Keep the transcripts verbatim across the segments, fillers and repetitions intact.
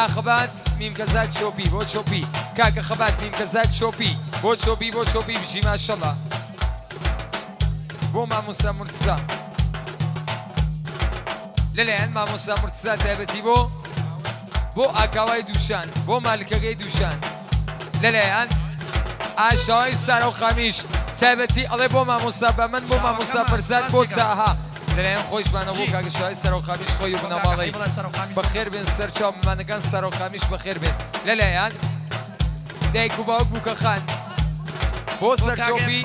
ئاخەبات میمکەزاک چۆپی بۆ چۆپی کاکە خەبات میمکەزاک چۆپی بۆ چۆپی بۆ چۆپی بژی ماشەڵڵا بۆ مامۆستا مورتزا لەلایەن مامۆستا مورتزا تایبەتی بۆ بۆ ئاکاوای دووشان بۆ مالکەکەی دووشان لەلایەن ئاشاوی سارە و خامیش تایبەتی ئەڵێ بۆ مامۆستا بەمن بۆ مامۆستا پەرزاد بۆ تاها لەلایەن خۆشمانە بۆ کاگەشاوی سەر و خامیش خۆی و بنەماڵی بەخێر بێن سەر چاومانەکان سەر و خامیش بەخێر بێن لەلایەن دایک و باوک بووکە خان بۆ سەرچۆپی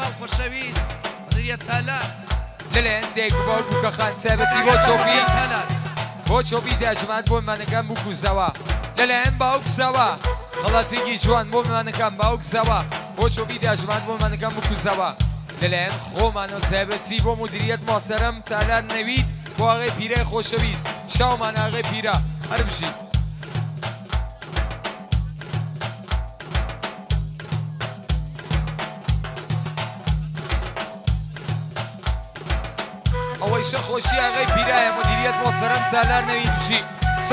لەلایەن دایک و باوک بووکە خان تایبەتی بۆ چۆپی بۆ چۆپی داژمات بۆ مانەکان بووکو زەوە لەلایەن باوک زەوە خەڵاتێکی جوان بۆ مانەکان باوک زەوە بۆ چۆپی داژمات بۆ مانەکان بووکو زەوە لەلایەن خۆمانەوە تایبەتی بۆ مدیریەت مۆحتەرەم تالار نەوید بۆ ئاغای پیرەی خۆشەویست شاومان ئاغای پیرە هەر بژین ئەوەی شەخۆشی ئاغای پیرایە مدیریەت مۆحتەرەم تالار نەوید بژی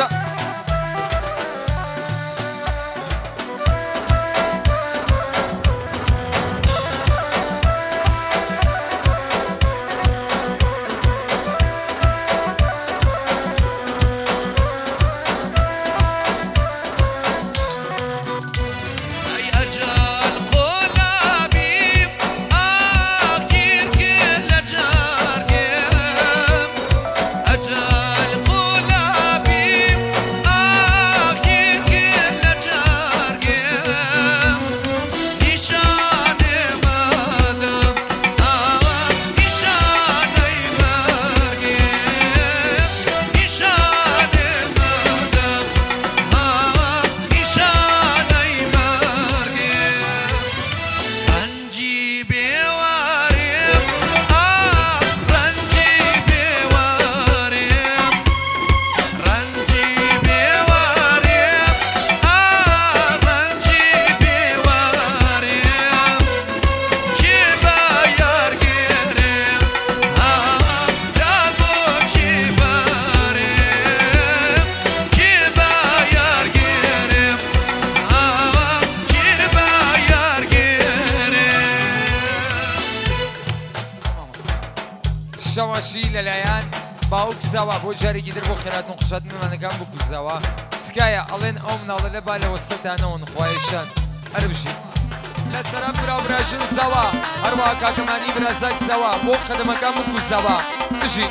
شەواشی لەلایەن باوک زەوە بۆ جارێکی در بۆ خێرات نەخۆشات میوانەکان بکوزەوە تکایە ئەڵێن ئەو مناڵە لە با لە وەستەتانەوە نخوایشان هەر بژین لە سەرم براوبراژن زەوە هەروەها کاکەمانی برازاک زەوە بۆ خەدەمەکان بکوزەوە بژین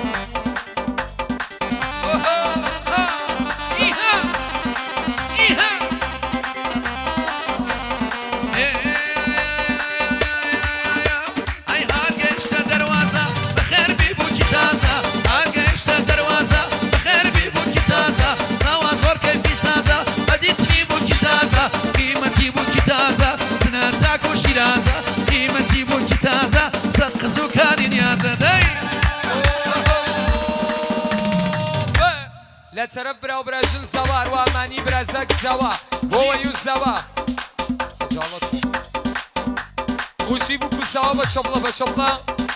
لە تەرەف براوبراژن زەوە هەروەها برازاک زەوە بۆ وەیوو زەوە خوشی بوو کوسەوە بە چۆپڵە بە چۆپڵە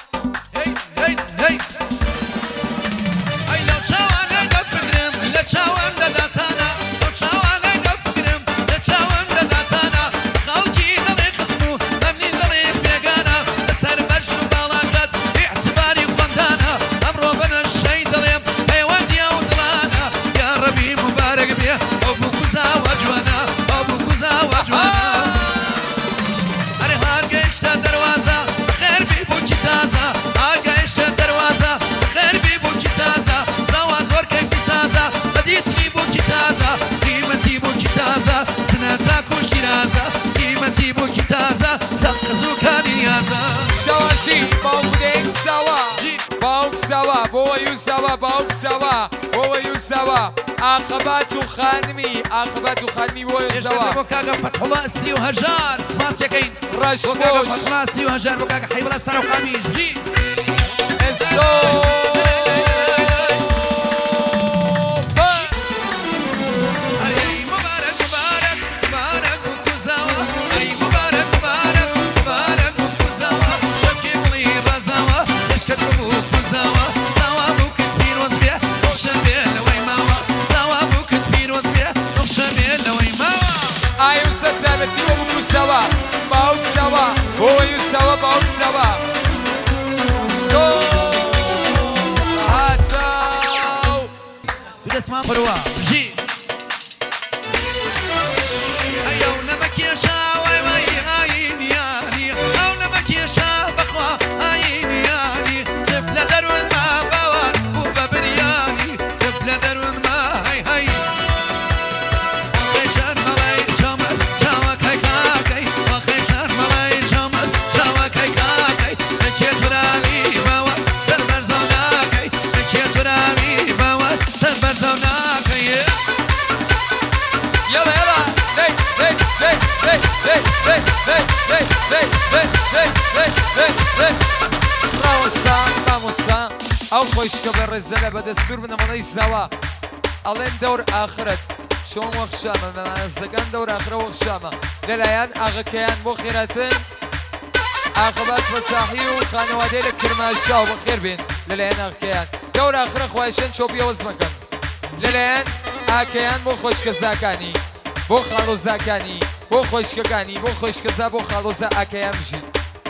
ئەی لەو چاوانە دەفکرم لە چاوم دەداتانە لەو چاوانە دەفکرم لە چاوم دەداتانە خەڵکی دەڵێ خزم و مەمنی دەڵێ پێگانە لەسەر بەرش و باڵاکات ئیعتباری خوەندانە ئەمڕۆ بەنەشەی دەڵێم پەیوەندیە و دڵانە یا ڕەبی موبارەک بێ ئەو بوو کوزاوە جوانە ئەو بوو کوزاوە جوانە هەر هەرگەیشتە دەروازە خێربی بووکی تازە هەرگەیشتە دەروازە خێربی بووکی تازە زەوە زۆر کەیفی سازە بەدیتنی بووکی تازە قیمەتی بووکی تازە سنەتاک و شیرازە قیمەتی بووکی تازە سەقز و کانی نیازە شەواشی باوک دەیک زەوە باوک زەوە بۆ وەیوو زەوە باوک زەوە بۆ وەیوو زەوە ئاخەبات و خانمی ئاخەبات و خانمی بۆ وەیوو زەوە بۆ کاگە فەتحوڵا ئەسری و هەژار سپاسیەکەین ڕەش بۆ کاگە فەتحوڵا ئەسری و هەژار بۆ کاگە حەیبڵە سەر و خامیش بژی ئێسۆ سوا باوک سوا بۆی سوا باوک سوا ستۆ هاتاو بدەستمان بڕوا ژی ئەو نەمەکێشا وای وای ئاینیانی ئەو نەمەکێشا بەخوا ئاینیانی تف لە دەروون ما باوان بوو بە بریانی تف لە دەروون ما هەی هەی خێشان مەڵی چۆمت چاوەکەی کاکەی وە خێشان مەڵی چۆمت چاوەکەی کاکەی لەکێ توراوی باوە سەر بەرزەو ناکەی لەکێ توراوی باوە سەر بەرزەو ناکەی يلا يلا هي هي هي هي هي هي هي هي هي هي هي هي هي راموسا راموسا او خوشك بالرزالة بدستور من مضي سوا الين دور اخرت شون وخشامة من الزقان دور اخره وخشامة للايان اغا كيان بو خيراتن عاقبات فتاحي وخانوادي لك كرماشا وبخير بين للايان اغا كيان دور اخره خواهشان شو بيوز مكان للايان ئاکەیان بۆ خۆشکەزاکانی بۆ خاڵۆزاکانی بۆ خۆشکەکانی بۆ خۆشکەزا بۆ خاڵۆزا ئاکەیان بژین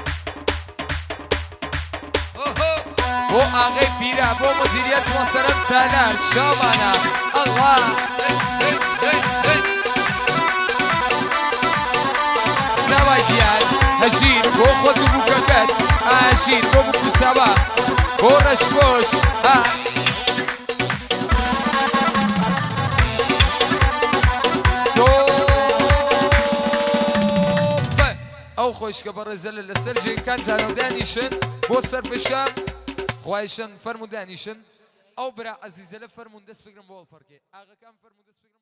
بۆ ئاغای پیرە بۆ مدیریەت مۆسەرەم چالار چاوانە ئەڵڵا ساوای دیار هەژیر بۆ خۆت و بووکەکەت ئاژیر بۆ بکوسەوە بۆ ڕەشبۆش ئەو خۆشکە بە ڕێزەلە لەسەر جێگەکان زانەو دانیشن بۆ سەرفشان خوایشن فەرمو دانیشن ئەو برا عەزیزە لە فەرمون دەست بگرن بۆ هەڵفەرکێ ئاغاکان فەرمو دەست بگرن